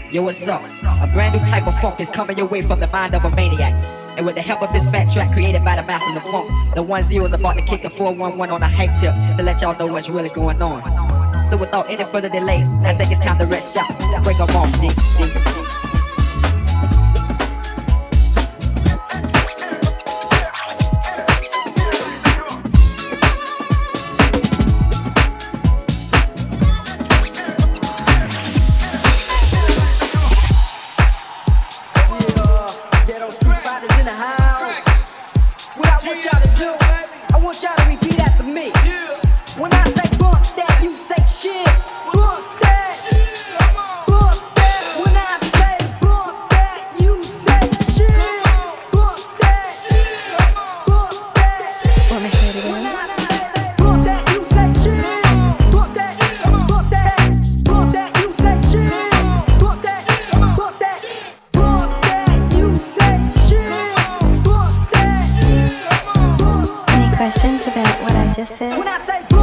Yo, what's up? A brand new type of funk is coming your way from the mind of a maniac. And with the help of this backtrack created by the masters of funk, the 1-0 is about to kick the 411 on a hype tip to let y'all know what's really going on. So without any further delay, I think it's time to rest shop. Break 'em off, G. Questions about what I just said? When I say